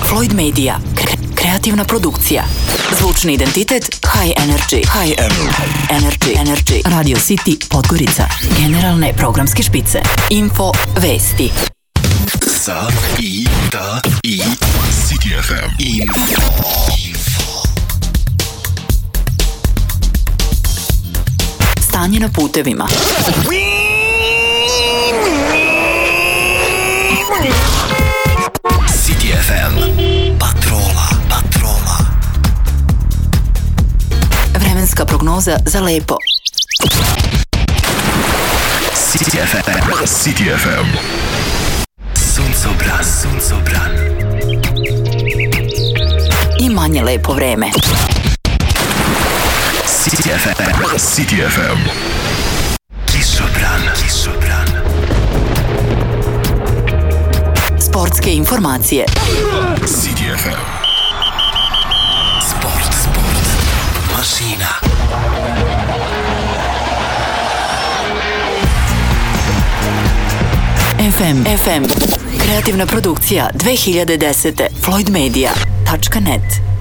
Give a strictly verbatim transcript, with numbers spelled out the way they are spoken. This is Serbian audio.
Floyd Media. Kreativna produkcija. Zvučni identitet High Energy. High Energy. Energy. Radio City Podgorica. Generalne programske špice. Info vesti. Sa i da i City F M. Info. Stanje na putevima. City F M. Patrola, patrola. Vremenska prognoza za lepo. City F M. City F M. Suncobran, suncobran. I manje lepo vreme. City F M. City F M. Kišobran, kišobran. Sportske informacije. City F M. Sport, sport. Mašina. F M. F M. Kreativna produkcija dve hiljade desete. Floyd Media. .net